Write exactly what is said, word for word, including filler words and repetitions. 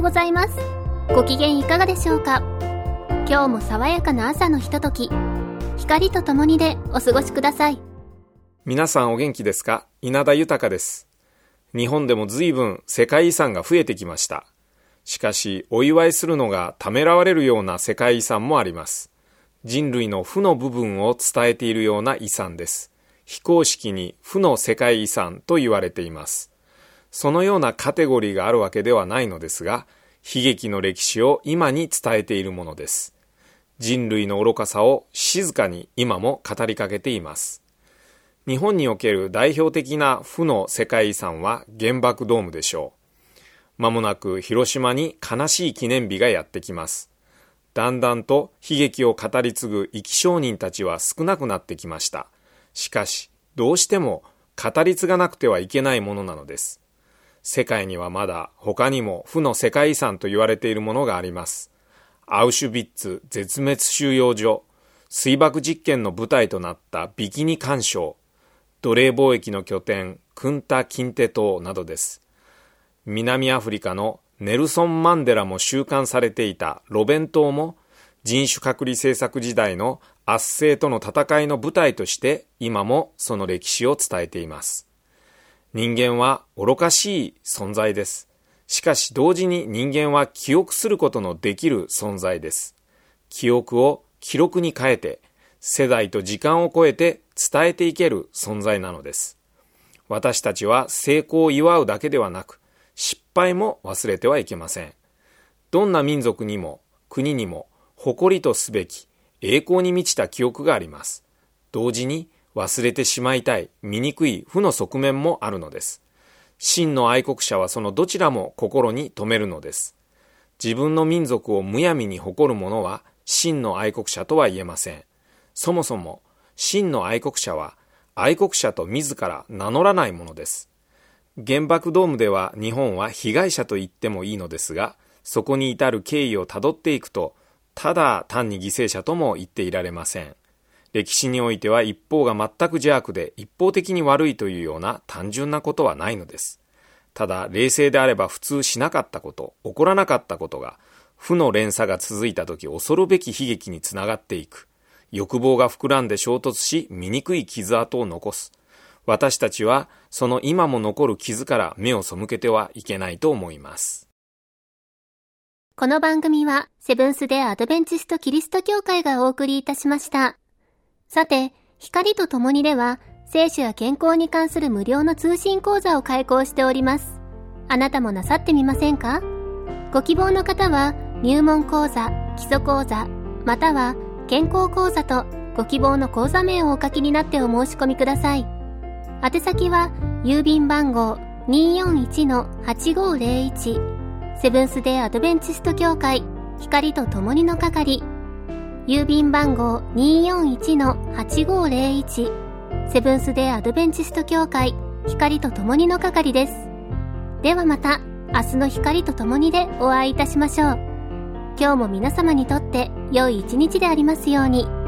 ございます。ご機嫌いかがでしょうか。今日も爽やかな朝のひととき、光とともにでお過ごしください。 皆さんお元気ですか。稲田豊です。日本でも随分世界遺産が増えてきました。しかしお祝いするのがためらわれるような世界遺産もあります。人類の負の部分を伝えているような遺産です。非公式に負の世界遺産と言われています。そのようなカテゴリーがあるわけではないのですが、悲劇の歴史を今に伝えているものです。人類の愚かさを静かに今も語りかけています。日本における代表的な負の世界遺産は原爆ドームでしょう。まもなく広島に悲しい記念日がやってきます。だんだんと悲劇を語り継ぐ生き証人たちは少なくなってきました。しかしどうしても語り継がなくてはいけないものなのです。世界にはまだ他にも負の世界遺産と言われているものがあります。アウシュビッツ絶滅収容所、水爆実験の舞台となったビキニ環礁、奴隷貿易の拠点クンタ・キンテ島などです。南アフリカのネルソン・マンデラも収監されていたロベン島も人種隔離政策時代の圧政との戦いの舞台として今もその歴史を伝えています。人間は愚かしい存在です。しかし同時に人間は記憶することのできる存在です。記憶を記録に変えて世代と時間を超えて伝えていける存在なのです。私たちは成功を祝うだけではなく失敗も忘れてはいけません。どんな民族にも国にも誇りとすべき栄光に満ちた記憶があります。同時に忘れてしまいたい醜い負の側面もあるのです。真の愛国者はそのどちらも心に留めるのです。自分の民族をむやみに誇る者は真の愛国者とは言えません。そもそも真の愛国者は愛国者と自ら名乗らないものです。原爆ドームでは日本は被害者と言ってもいいのですが、そこに至る経緯をたどっていくと、ただ単に犠牲者とも言っていられません。歴史においては一方が全く邪悪で一方的に悪いというような単純なことはないのです。ただ冷静であれば普通しなかったこと、起こらなかったことが負の連鎖が続いたとき恐るべき悲劇につながっていく。欲望が膨らんで衝突し醜い傷跡を残す。私たちはその今も残る傷から目を背けてはいけないと思います。 この番組はセブンス・デ・アドベンチスト・キリスト教会がお送りいたしました。さて、光とともにでは聖書や健康に関する無料の通信講座を開講しております。あなたもなさってみませんか？ご希望の方は入門講座、基礎講座、または健康講座とご希望の講座名をお書きになってお申し込みください。宛先は郵便番号 にーよんいちのはちごーぜろいち セブンス・デ・アドベンチスト教会光とともにの係、郵便番号 にーよんいちのはちごーぜろいち セブンス・デ・アドベンチスト教会光とともにの係です。ではまた明日の光とともにでお会いいたしましょう。今日も皆様にとって良い一日でありますように。